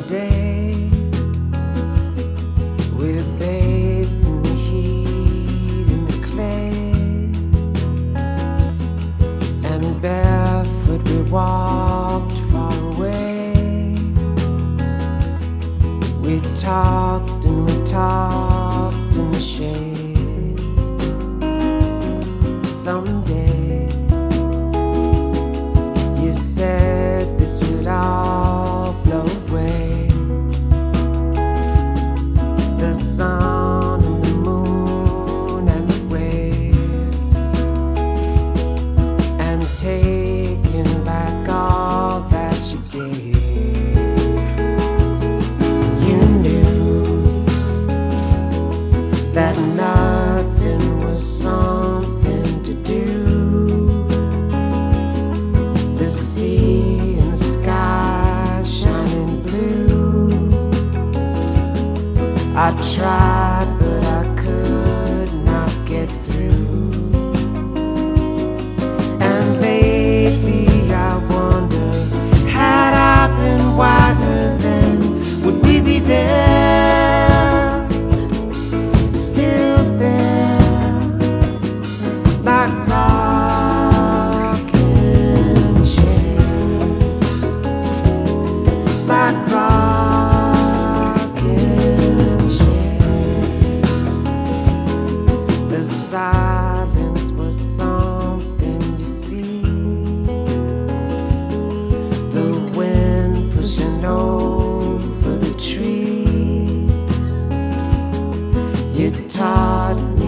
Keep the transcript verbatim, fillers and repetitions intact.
Someday we're bathed in the heat and the clay, and barefoot we walked far away. We talked and we talked in the shade. Someday you said this would all blow away. The sun and the moon and the waves, and taking back all that you gave. You knew that nothing was something to do. The sea and the sky shining blue. I tried, but I could not get through. And lately I wonder, had I been wiser then, would we be there, still there, like rocking chairs, like rocking chairs. The silence was something you see, the wind pushing over the trees. You taught me